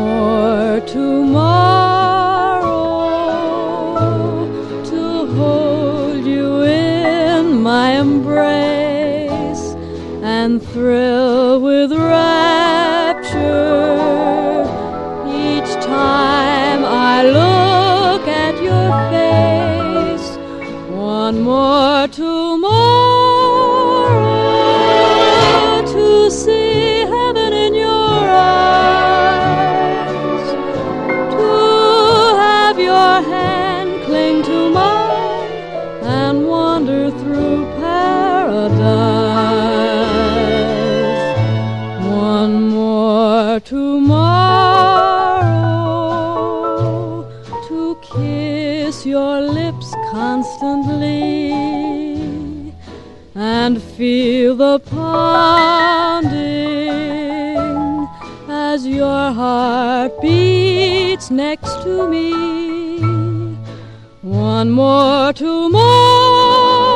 more tomorrow to hold you in my embrace and thrill with rapture each time I look at your face. One more tomorrow to see heaven in your eyes, to have your hand cling to mine and wander through paradise. One more tomorrow to kiss your lips constantly and feel the pounding as your heart beats next to me. One more tomorrow